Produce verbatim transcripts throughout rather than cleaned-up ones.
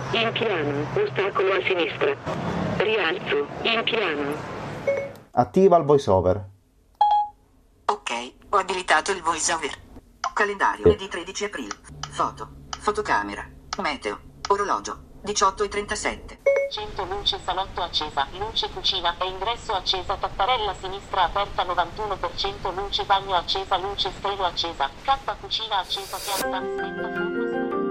in piano, ostacolo a sinistra. Rialzo, in piano. Attiva il voiceover. Ok, ho abilitato il voiceover. Calendario di tredici aprile. Foto, fotocamera, meteo, orologio, diciotto e trentasette. cento luce salotto accesa, luce cucina e ingresso accesa, tapparella sinistra aperta novantuno per cento, luce bagno accesa, luce stelo accesa, K cucina accesa, pianta spenta, forno spento.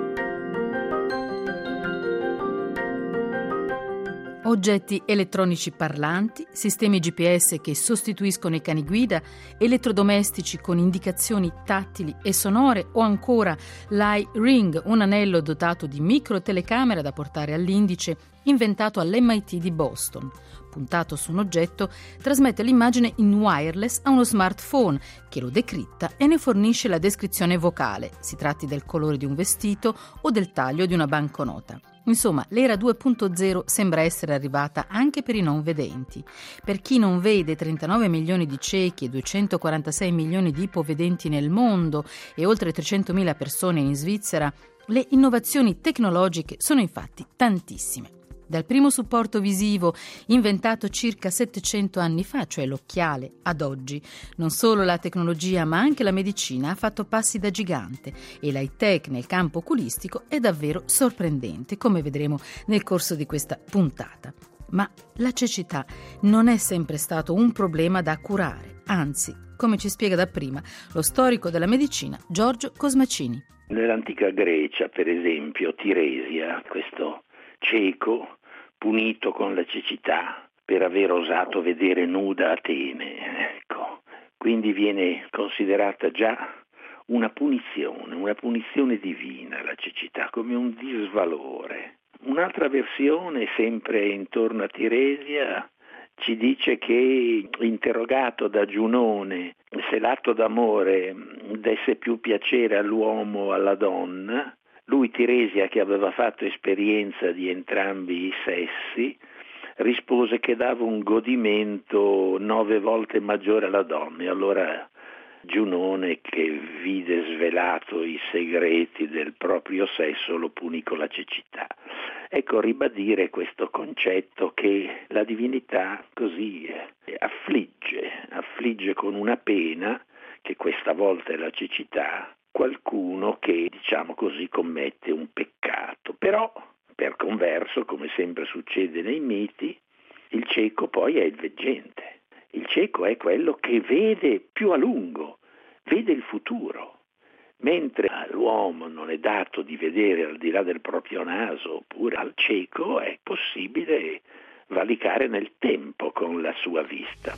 Oggetti elettronici parlanti, sistemi G P S che sostituiscono i cani guida, elettrodomestici con indicazioni tattili e sonore o ancora l'iRing, un anello dotato di micro telecamera da portare all'indice inventato all'M I T di Boston. Puntato su un oggetto, trasmette l'immagine in wireless a uno smartphone che lo decritta e ne fornisce la descrizione vocale, si tratti del colore di un vestito o del taglio di una banconota. Insomma, l'era due punto zero sembra essere arrivata anche per i non vedenti. Per chi non vede, trentanove milioni di ciechi e duecentoquarantasei milioni di ipovedenti nel mondo e oltre trecentomila persone in Svizzera, le innovazioni tecnologiche sono infatti tantissime. Dal primo supporto visivo, inventato circa settecento anni fa, cioè l'occhiale, ad oggi, non solo la tecnologia ma anche la medicina ha fatto passi da gigante e l'high-tech nel campo oculistico è davvero sorprendente, come vedremo nel corso di questa puntata. Ma la cecità non è sempre stato un problema da curare, anzi, come ci spiega dapprima lo storico della medicina Giorgio Cosmacini. Nell'antica Grecia, per esempio, Tiresia, questo cieco punito con la cecità per aver osato vedere nuda Atene, ecco. Quindi viene considerata già una punizione, una punizione divina la cecità, come un disvalore. Un'altra versione, sempre intorno a Tiresia, ci dice che, interrogato da Giunone se l'atto d'amore desse più piacere all'uomo o alla donna, lui, Tiresia, che aveva fatto esperienza di entrambi i sessi, rispose che dava un godimento nove volte maggiore alla donna. E allora Giunone, che vide svelato i segreti del proprio sesso, lo punì con la cecità. Ecco, ribadire questo concetto che la divinità così affligge, affligge con una pena, che questa volta è la cecità, qualcuno che, diciamo così, commette un peccato. Però, per converso, come sempre succede nei miti, il cieco poi è il veggente. Il cieco è quello che vede più a lungo, vede il futuro. Mentre all'uomo non è dato di vedere al di là del proprio naso, oppure al cieco è possibile valicare nel tempo con la sua vista.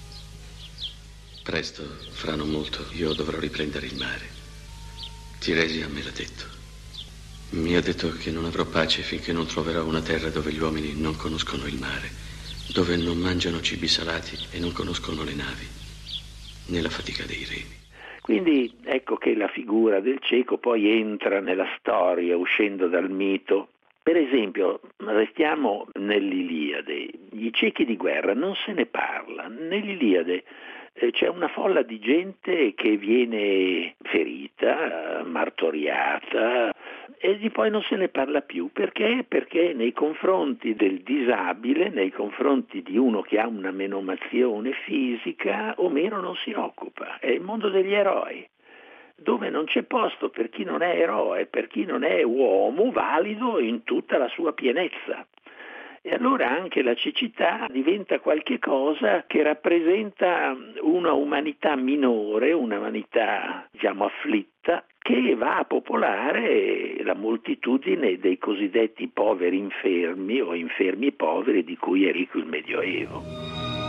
Presto, fra non molto, io dovrò riprendere il mare. Tiresia me l'ha detto. Mi ha detto che non avrò pace finché non troverò una terra dove gli uomini non conoscono il mare, dove non mangiano cibi salati e non conoscono le navi, né la fatica dei remi. Quindi ecco che la figura del cieco poi entra nella storia, uscendo dal mito. Per esempio, restiamo nell'Iliade. Gli ciechi di guerra non se ne parla. Nell'Iliade eh, c'è una folla di gente che viene ferita, martoriata, e di poi non se ne parla più. Perché? Perché nei confronti del disabile, nei confronti di uno che ha una menomazione fisica, Omero non si occupa. È il mondo degli eroi, dove non c'è posto per chi non è eroe, per chi non è uomo valido in tutta la sua pienezza. E allora anche la cecità diventa qualche cosa che rappresenta una umanità minore, una umanità, diciamo, afflitta, che va a popolare la moltitudine dei cosiddetti poveri infermi o infermi poveri di cui è ricco il Medioevo.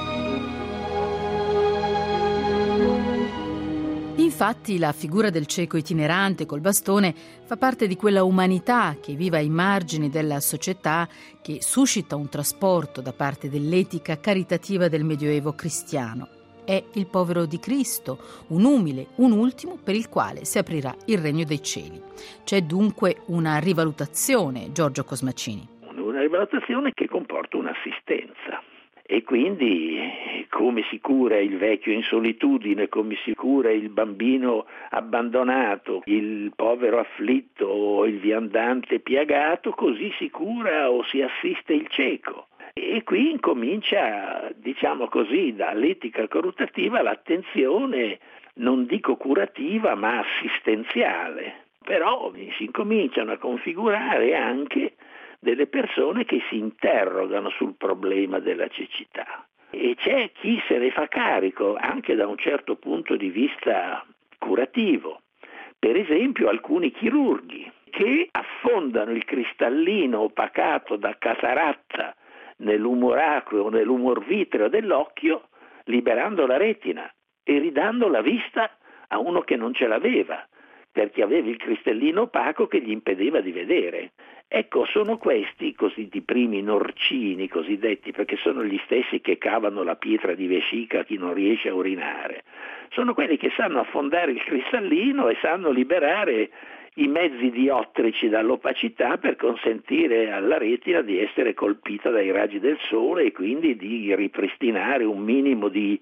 Infatti la figura del cieco itinerante col bastone fa parte di quella umanità che vive ai margini della società, che suscita un trasporto da parte dell'etica caritativa del Medioevo cristiano. È il povero di Cristo, un umile, un ultimo per il quale si aprirà il regno dei cieli. C'è dunque una rivalutazione, Giorgio Cosmacini. Una rivalutazione che comporta un'assistenza. E quindi come si cura il vecchio in solitudine, come si cura il bambino abbandonato, il povero afflitto o il viandante piagato, così si cura o si assiste il cieco. E qui incomincia, diciamo così, dall'etica caritativa l'attenzione, non dico curativa, ma assistenziale. Però si incominciano a configurare anche delle persone che si interrogano sul problema della cecità. E c'è chi se ne fa carico anche da un certo punto di vista curativo. Per esempio alcuni chirurghi che affondano il cristallino opacato da cataratta nell'umor acqueo o nell'umor vitreo dell'occhio, liberando la retina e ridando la vista a uno che non ce l'aveva, perché aveva il cristallino opaco che gli impediva di vedere. Ecco, sono questi i cosiddetti primi norcini cosiddetti, perché sono gli stessi che cavano la pietra di vescica a chi non riesce a urinare. Sono quelli che sanno affondare il cristallino e sanno liberare i mezzi diottrici dall'opacità per consentire alla retina di essere colpita dai raggi del sole e quindi di ripristinare un minimo di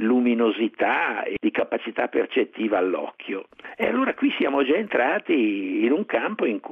luminosità e di capacità percettiva all'occhio. E allora qui siamo già entrati in un campo in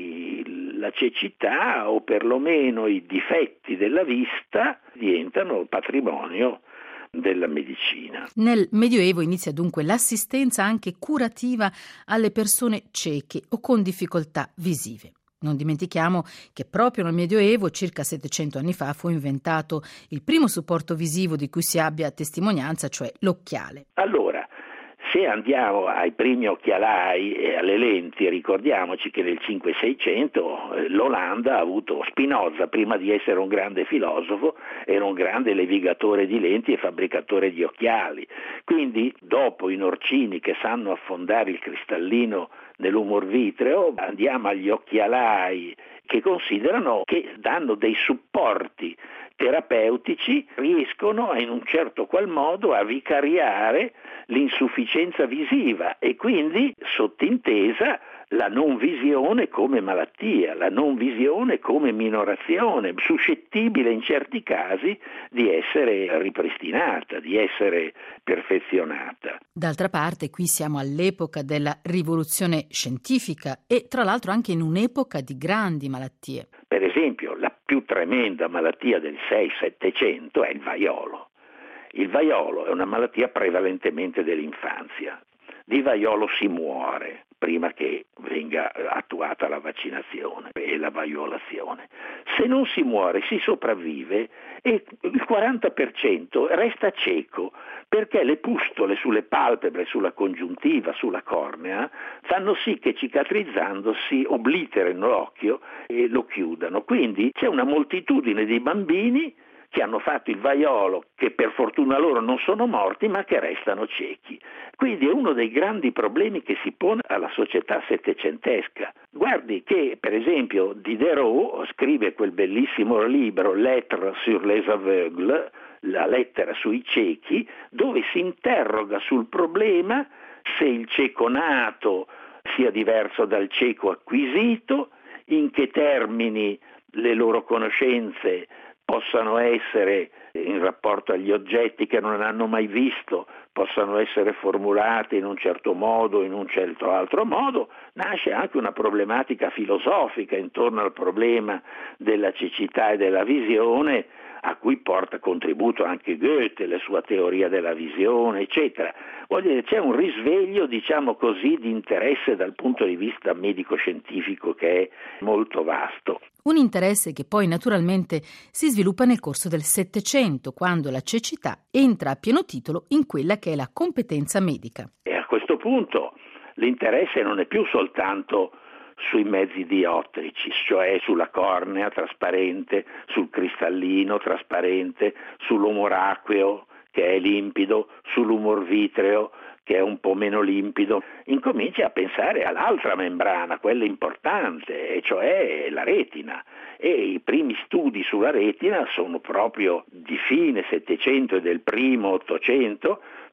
cui la cecità o perlomeno i difetti della vista diventano patrimonio della medicina. Nel Medioevo inizia dunque l'assistenza anche curativa alle persone cieche o con difficoltà visive. Non dimentichiamo che proprio nel Medioevo, circa settecento anni fa, fu inventato il primo supporto visivo di cui si abbia testimonianza, cioè l'occhiale. Allora, se andiamo ai primi occhialai e alle lenti, ricordiamoci che nel cinquecento-seicento eh, l'Olanda ha avuto Spinoza, prima di essere un grande filosofo, era un grande levigatore di lenti e fabbricatore di occhiali. Quindi, dopo i norcini che sanno affondare il cristallino nell'umor vitreo, andiamo agli occhialai che considerano che danno dei supporti terapeutici, riescono in un certo qual modo a vicariare l'insufficienza visiva e quindi sottintesa la non visione come malattia, la non visione come minorazione, suscettibile in certi casi di essere ripristinata, di essere perfezionata. D'altra parte qui siamo all'epoca della rivoluzione scientifica e tra l'altro anche in un'epoca di grandi malattie. Per esempio la più tremenda malattia del sei settecento è il vaiolo. Il vaiolo è una malattia prevalentemente dell'infanzia. Di vaiolo si muore prima che venga attuata la vaccinazione e la vaiolazione. Se non si muore si sopravvive e il quaranta per cento resta cieco perché le pustole sulle palpebre, sulla congiuntiva, sulla cornea fanno sì che cicatrizzandosi obliterino l'occhio e lo chiudano. Quindi c'è una moltitudine di bambini che hanno fatto il vaiolo, che per fortuna loro non sono morti, ma che restano ciechi. Quindi è uno dei grandi problemi che si pone alla società settecentesca. Guardi che, per esempio, Diderot scrive quel bellissimo libro Lettres sur les aveugles, la lettera sui ciechi, dove si interroga sul problema se il cieco nato sia diverso dal cieco acquisito, in che termini le loro conoscenze possano essere in rapporto agli oggetti che non hanno mai visto, possano essere formulate in un certo modo, in un certo altro modo. Nasce anche una problematica filosofica intorno al problema della cecità e della visione, a cui porta contributo anche Goethe, la sua teoria della visione, eccetera. Voglio dire, c'è un risveglio, diciamo così, di interesse dal punto di vista medico-scientifico che è molto vasto. Un interesse che poi naturalmente si sviluppa nel corso del Settecento, quando la cecità entra a pieno titolo in quella che è la competenza medica. E a questo punto l'interesse non è più soltanto sui mezzi diottrici, cioè sulla cornea trasparente, sul cristallino trasparente, sull'umor acqueo che è limpido, sull'umor vitreo che è un po' meno limpido. Incomincia a pensare all'altra membrana, quella importante, e cioè la retina. E i primi studi sulla retina sono proprio di fine Settecento e del primo Ottocento,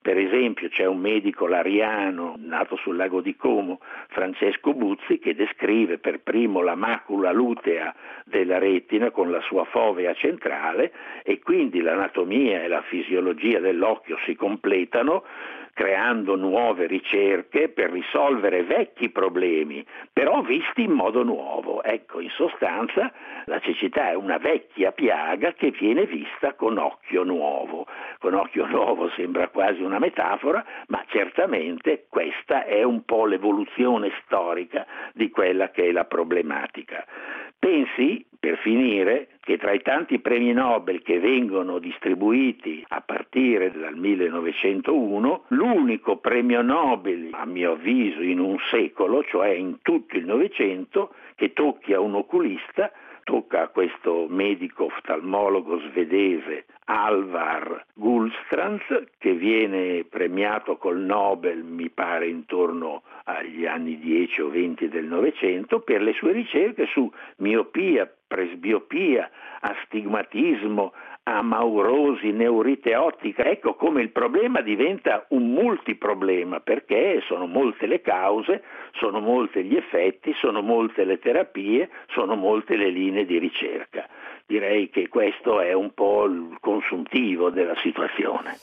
Per esempio c'è un medico lariano nato sul lago di Como, Francesco Buzzi, che descrive per primo la macula lutea della retina con la sua fovea centrale, e quindi l'anatomia e la fisiologia dell'occhio si completano, creando nuove ricerche per risolvere vecchi problemi, però visti in modo nuovo. Ecco, in sostanza la cecità è una vecchia piaga che viene vista con occhio nuovo. Con occhio nuovo sembra quasi una metafora, ma certamente questa è un po' l'evoluzione storica di quella che è la problematica. Pensi, per finire, che tra i tanti premi Nobel che vengono distribuiti a partire dal millenovecentouno, l'unico premio Nobel, a mio avviso, in un secolo, cioè in tutto il Novecento, che tocchi a un oculista, tocca a questo medico oftalmologo svedese Alvar Gullstrands, che viene premiato col Nobel, mi pare, intorno agli anni dieci o venti del Novecento, per le sue ricerche su miopia, presbiopia, astigmatismo, amaurosi, neurite ottica. Ecco come il problema diventa un multiproblema, perché sono molte le cause, sono molti gli effetti, sono molte le terapie, sono molte le linee di ricerca. Direi che questo è un po' il consuntivo della situazione.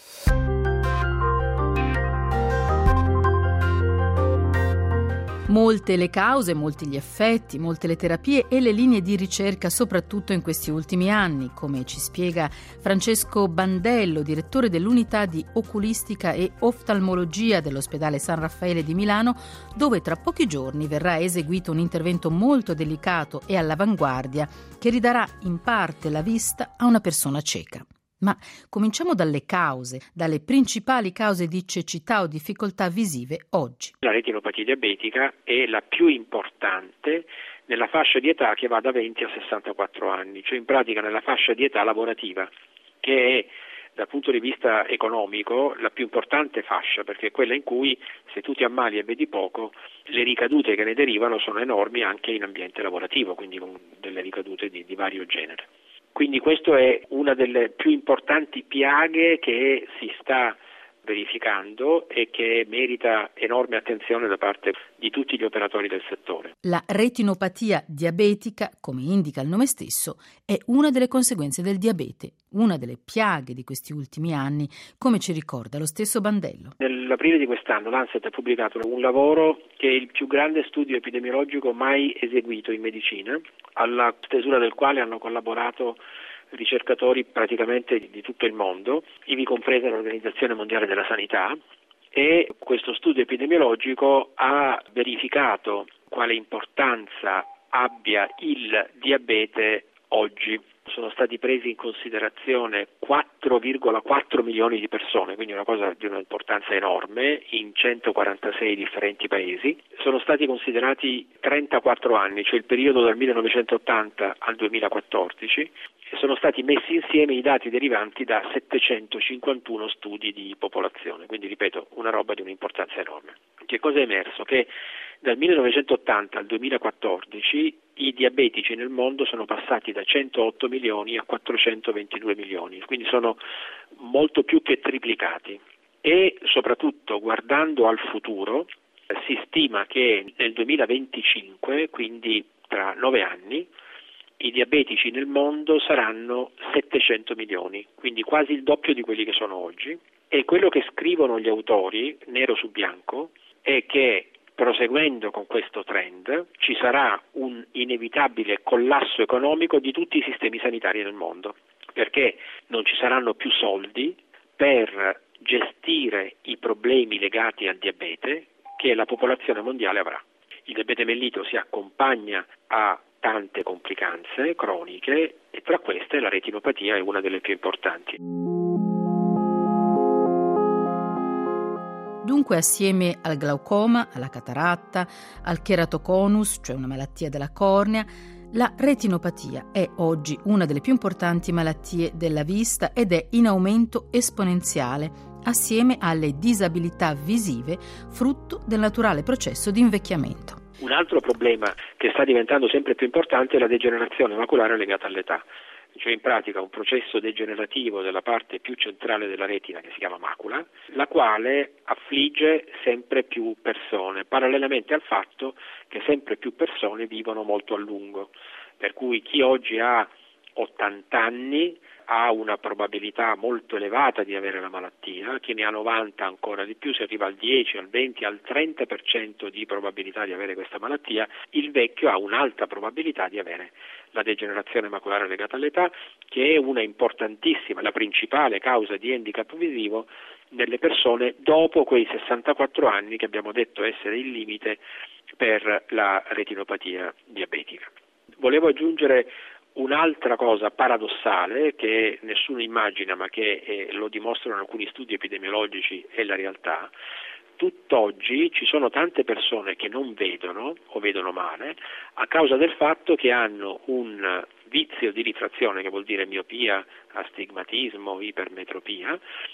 Molte le cause, molti gli effetti, molte le terapie e le linee di ricerca, soprattutto in questi ultimi anni, come ci spiega Francesco Bandello, direttore dell'unità di oculistica e oftalmologia dell'ospedale San Raffaele di Milano, dove tra pochi giorni verrà eseguito un intervento molto delicato e all'avanguardia che ridarà in parte la vista a una persona cieca. Ma cominciamo dalle cause, dalle principali cause di cecità o difficoltà visive oggi. La retinopatia diabetica è la più importante nella fascia di età che va da venti a sessantaquattro anni, cioè in pratica nella fascia di età lavorativa, che è dal punto di vista economico la più importante fascia, perché è quella in cui se tu ti ammali e vedi poco, le ricadute che ne derivano sono enormi anche in ambiente lavorativo, quindi con delle ricadute di, di vario genere. Quindi questa è una delle più importanti piaghe che si sta verificando e che merita enorme attenzione da parte di tutti gli operatori del settore. La retinopatia diabetica, come indica il nome stesso, è una delle conseguenze del diabete, una delle piaghe di questi ultimi anni, come ci ricorda lo stesso Bandello. Nell'aprile di quest'anno l'Lancet ha pubblicato un lavoro che è il più grande studio epidemiologico mai eseguito in medicina, alla stesura del quale hanno collaborato ricercatori praticamente di tutto il mondo, ivi compresa l'Organizzazione Mondiale della Sanità, e questo studio epidemiologico ha verificato quale importanza abbia il diabete oggi. Sono stati presi in considerazione quattro virgola quattro milioni di persone, quindi una cosa di un'importanza enorme, in centoquarantasei differenti paesi. Sono stati considerati trentaquattro anni, cioè il periodo dal millenovecentottanta al duemilaquattordici, e sono stati messi insieme i dati derivanti da settecentocinquantuno studi di popolazione, quindi ripeto, una roba di un'importanza enorme. Che cosa è emerso? Che dal millenovecentottanta al duemilaquattordici i diabetici nel mondo sono passati da centootto milioni a quattrocentoventidue milioni, quindi sono molto più che triplicati. E soprattutto guardando al futuro si stima che nel duemilaventicinque, quindi tra nove anni, i diabetici nel mondo saranno settecento milioni, quindi quasi il doppio di quelli che sono oggi. E quello che scrivono gli autori, nero su bianco, è che proseguendo con questo trend ci sarà un inevitabile collasso economico di tutti i sistemi sanitari del mondo, perché non ci saranno più soldi per gestire i problemi legati al diabete che la popolazione mondiale avrà. Il diabete mellito si accompagna a tante complicanze croniche e tra queste la retinopatia è una delle più importanti. Dunque, assieme al glaucoma, alla cataratta, al keratoconus, cioè una malattia della cornea, la retinopatia è oggi una delle più importanti malattie della vista ed è in aumento esponenziale, assieme alle disabilità visive, frutto del naturale processo di invecchiamento. Un altro problema che sta diventando sempre più importante è la degenerazione maculare legata all'età. cioè in pratica un processo degenerativo della parte più centrale della retina che si chiama macula, la quale affligge sempre più persone, parallelamente al fatto che sempre più persone vivono molto a lungo, per cui chi oggi ha ottanta anni ha una probabilità molto elevata di avere la malattia, chi ne ha novanta ancora di più, si arriva al dieci, al venti, al trenta per cento di probabilità di avere questa malattia. Il vecchio ha un'alta probabilità di avere la degenerazione maculare legata all'età, che è una importantissima, la principale causa di handicap visivo nelle persone dopo quei sessantaquattro anni che abbiamo detto essere il limite per la retinopatia diabetica. Volevo aggiungere un'altra cosa paradossale che nessuno immagina ma che eh, lo dimostrano alcuni studi epidemiologici e la realtà. Tutt'oggi ci sono tante persone che non vedono o vedono male a causa del fatto che hanno un vizio di rifrazione, che vuol dire miopia, astigmatismo, ipermetropia,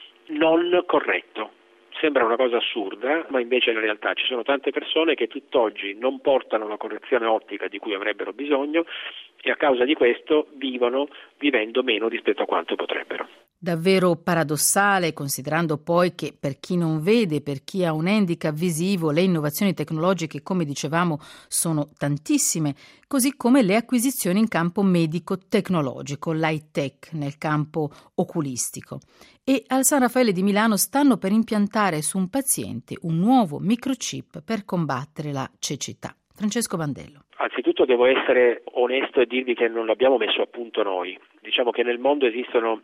non corretto. Sembra una cosa assurda, ma invece in realtà ci sono tante persone che tutt'oggi non portano la correzione ottica di cui avrebbero bisogno e a causa di questo vivono vivendo meno rispetto a quanto potrebbero. Davvero paradossale, considerando poi che per chi non vede, per chi ha un handicap visivo, le innovazioni tecnologiche, come dicevamo, sono tantissime, così come le acquisizioni in campo medico-tecnologico, l'high tech nel campo oculistico. E al San Raffaele di Milano stanno per impiantare su un paziente un nuovo microchip per combattere la cecità. Francesco Bandello. Anzitutto devo essere onesto e dirvi che non l'abbiamo messo a punto noi. Diciamo che nel mondo esistono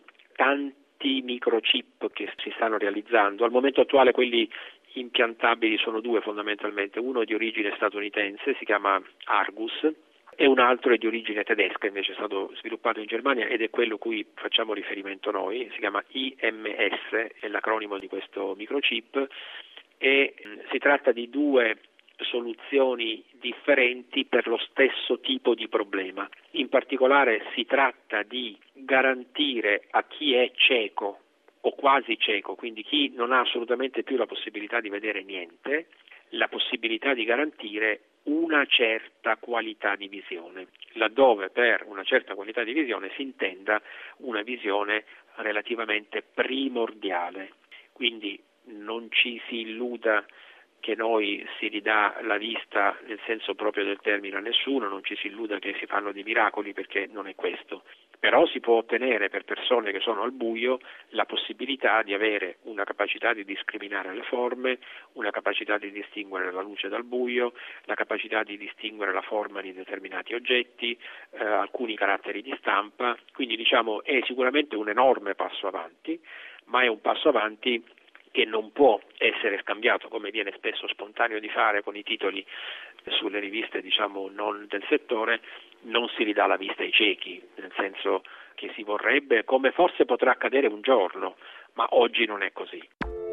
tanti microchip che si stanno realizzando. Al momento attuale quelli impiantabili sono due fondamentalmente, uno è di origine statunitense, si chiama Argus, e un altro è di origine tedesca, invece è stato sviluppato in Germania ed è quello a cui facciamo riferimento noi, si chiama I M S, è l'acronimo di questo microchip, e si tratta di due soluzioni differenti per lo stesso tipo di problema. In particolare si tratta di garantire a chi è cieco o quasi cieco, quindi chi non ha assolutamente più la possibilità di vedere niente, la possibilità di garantire una certa qualità di visione, laddove per una certa qualità di visione si intenda una visione relativamente primordiale. Quindi non ci si illuda che noi si ridà la vista nel senso proprio del termine a nessuno, non ci si illuda che si fanno dei miracoli, perché non è questo. Però si può ottenere per persone che sono al buio la possibilità di avere una capacità di discriminare le forme, una capacità di distinguere la luce dal buio, la capacità di distinguere la forma di determinati oggetti, eh, alcuni caratteri di stampa. Quindi diciamo è sicuramente un enorme passo avanti, ma è un passo avanti che non può essere scambiato, come viene spesso spontaneo di fare con i titoli sulle riviste diciamo non del settore, non si ridà la vista ai ciechi, nel senso che si vorrebbe, come forse potrà accadere un giorno, ma oggi non è così.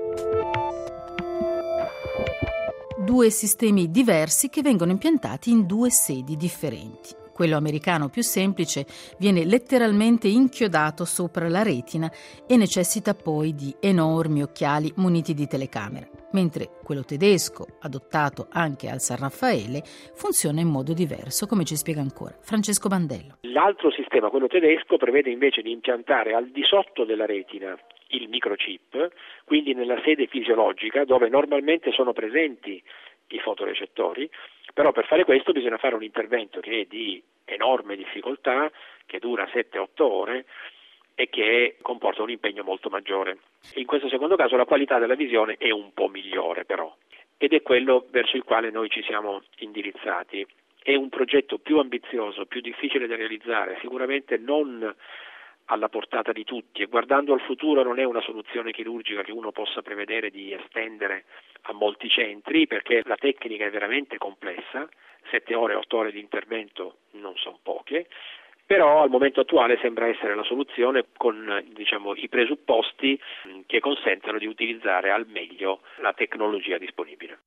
Due sistemi diversi che vengono impiantati in due sedi differenti. Quello americano più semplice viene letteralmente inchiodato sopra la retina e necessita poi di enormi occhiali muniti di telecamera, mentre quello tedesco, adottato anche al San Raffaele, funziona in modo diverso, come ci spiega ancora Francesco Bandello. L'altro sistema, quello tedesco, prevede invece di impiantare al di sotto della retina il microchip, quindi nella sede fisiologica dove normalmente sono presenti i fotorecettori. Però per fare questo bisogna fare un intervento che è di enorme difficoltà, che dura sette otto ore e che comporta un impegno molto maggiore. In questo secondo caso la qualità della visione è un po' migliore però, ed è quello verso il quale noi ci siamo indirizzati. È un progetto più ambizioso, più difficile da realizzare, sicuramente non alla portata di tutti, e guardando al futuro non è una soluzione chirurgica che uno possa prevedere di estendere a molti centri, perché la tecnica è veramente complessa, sette ore, otto ore di intervento non sono poche, però al momento attuale sembra essere la soluzione con diciamo i presupposti che consentano di utilizzare al meglio la tecnologia disponibile.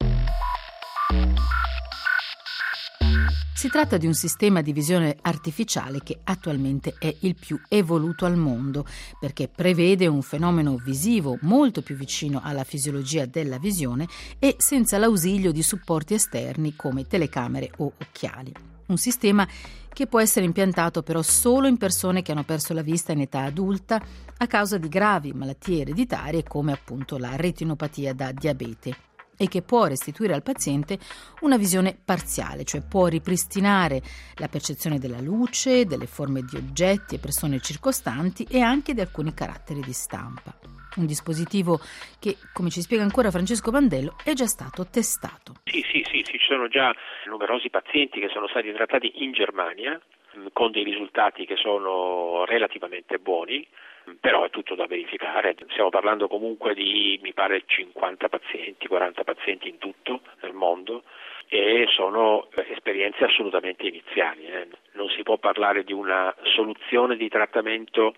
Si tratta di un sistema di visione artificiale che attualmente è il più evoluto al mondo, perché prevede un fenomeno visivo molto più vicino alla fisiologia della visione e senza l'ausilio di supporti esterni come telecamere o occhiali. Un sistema che può essere impiantato però solo in persone che hanno perso la vista in età adulta a causa di gravi malattie ereditarie come appunto la retinopatia da diabete, e che può restituire al paziente una visione parziale, cioè può ripristinare la percezione della luce, delle forme di oggetti e persone circostanti e anche di alcuni caratteri di stampa. Un dispositivo che, come ci spiega ancora Francesco Bandello, è già stato testato. Sì, sì, sì, ci sono già numerosi pazienti che sono stati trattati in Germania con dei risultati che sono relativamente buoni, però è tutto da verificare. Stiamo parlando comunque di, mi pare, cinquanta pazienti, quaranta pazienti in tutto nel mondo, e sono esperienze assolutamente iniziali. Eh. Non si può parlare di una soluzione di trattamento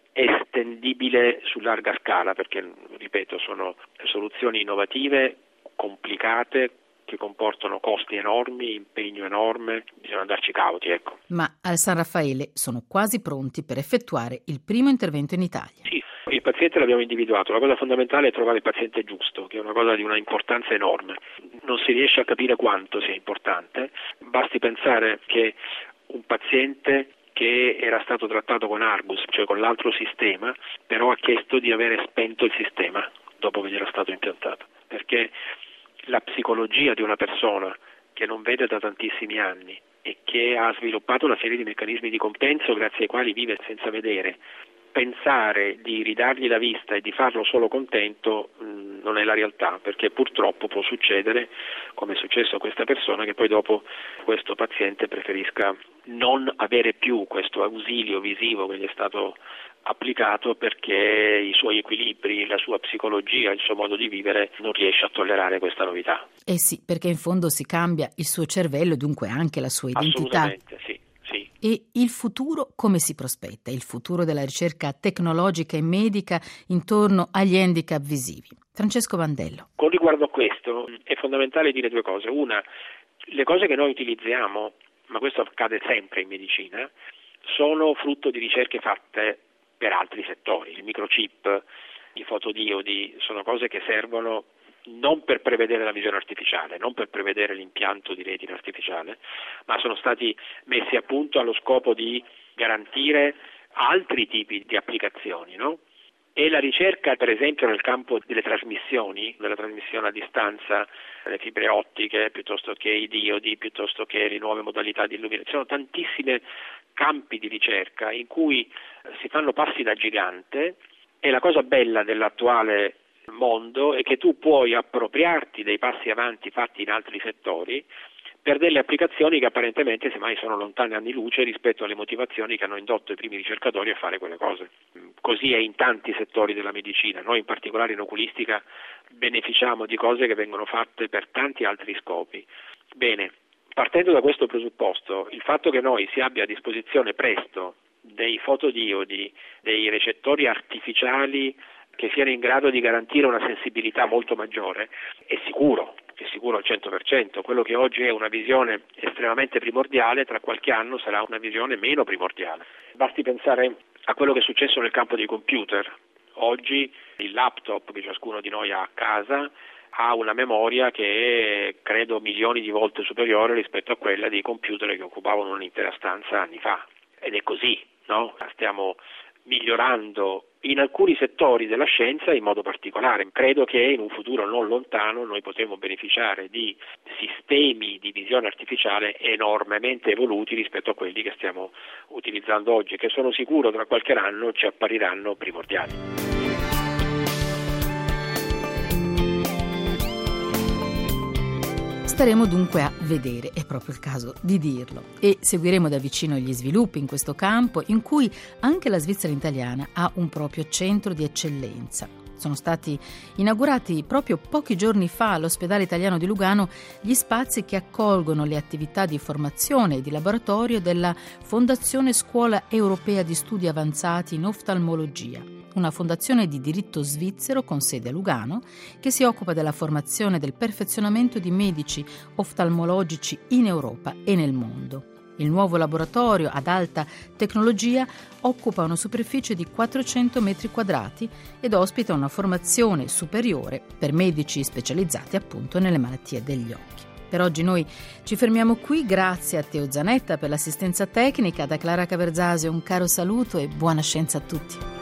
estendibile su larga scala, perché, ripeto, sono soluzioni innovative, complicate, che comportano costi enormi, impegno enorme, bisogna andarci cauti, ecco. Ma al San Raffaele sono quasi pronti per effettuare il primo intervento in Italia. Sì, il paziente l'abbiamo individuato, la cosa fondamentale è trovare il paziente giusto, che è una cosa di una importanza enorme. Non si riesce a capire quanto sia importante, basti pensare che un paziente che era stato trattato con Argus, cioè con l'altro sistema, però ha chiesto di avere spento il sistema dopo che gli era stato impiantato, perché la psicologia di una persona che non vede da tantissimi anni e che ha sviluppato una serie di meccanismi di compenso grazie ai quali vive senza vedere, pensare di ridargli la vista e di farlo solo contento mh, non è la realtà, perché purtroppo può succedere, come è successo a questa persona, che poi dopo questo paziente preferisca non avere più questo ausilio visivo che gli è stato applicato, perché i suoi equilibri, la sua psicologia, il suo modo di vivere non riesce a tollerare questa novità. Eh sì, perché in fondo si cambia il suo cervello e dunque anche la sua identità. Assolutamente, sì. Sì. E il futuro come si prospetta? Il futuro della ricerca tecnologica e medica intorno agli handicap visivi. Francesco Bandello. Con riguardo a questo è fondamentale dire due cose. Una, le cose che noi utilizziamo, ma questo accade sempre in medicina, sono frutto di ricerche fatte per altri settori. Il microchip, i fotodiodi sono cose che servono non per prevedere la visione artificiale, non per prevedere l'impianto di retina artificiale, ma sono stati messi a punto allo scopo di garantire altri tipi di applicazioni, no? E la ricerca, per esempio, nel campo delle trasmissioni, della trasmissione a distanza, le fibre ottiche, piuttosto che i diodi, piuttosto che le nuove modalità di illuminazione, sono tantissimi campi di ricerca in cui si fanno passi da gigante, e la cosa bella dell'attuale mondo è che tu puoi appropriarti dei passi avanti fatti in altri settori per delle applicazioni che apparentemente semmai sono lontane anni luce rispetto alle motivazioni che hanno indotto i primi ricercatori a fare quelle cose. Così è in tanti settori della medicina. Noi in particolare in oculistica beneficiamo di cose che vengono fatte per tanti altri scopi. Bene, partendo da questo presupposto, il fatto che noi si abbia a disposizione presto dei fotodiodi, dei recettori artificiali che siano in grado di garantire una sensibilità molto maggiore, è sicuro, è sicuro al cento per cento. Quello che oggi è una visione estremamente primordiale, tra qualche anno sarà una visione meno primordiale. Basti pensare a quello che è successo nel campo dei computer. Oggi il laptop che ciascuno di noi ha a casa ha una memoria che è, credo, milioni di volte superiore rispetto a quella dei computer che occupavano un'intera stanza anni fa. Ed è così, no? Stiamo migliorando in alcuni settori della scienza in modo particolare. Credo che in un futuro non lontano noi potremo beneficiare di sistemi di visione artificiale enormemente evoluti rispetto a quelli che stiamo utilizzando oggi, che sono sicuro tra qualche anno ci appariranno primordiali. Staremo dunque a vedere, è proprio il caso di dirlo, e seguiremo da vicino gli sviluppi in questo campo, in cui anche la Svizzera italiana ha un proprio centro di eccellenza. Sono stati inaugurati proprio pochi giorni fa all'ospedale italiano di Lugano gli spazi che accolgono le attività di formazione e di laboratorio della Fondazione Scuola Europea di Studi Avanzati in Oftalmologia, una fondazione di diritto svizzero con sede a Lugano che si occupa della formazione e del perfezionamento di medici oftalmologici in Europa e nel mondo. Il nuovo laboratorio ad alta tecnologia occupa una superficie di quattrocento metri quadrati ed ospita una formazione superiore per medici specializzati appunto nelle malattie degli occhi. Per oggi noi ci fermiamo qui, grazie a Teo Zanetta per l'assistenza tecnica, da Clara Caverzasio un caro saluto e buona scienza a tutti.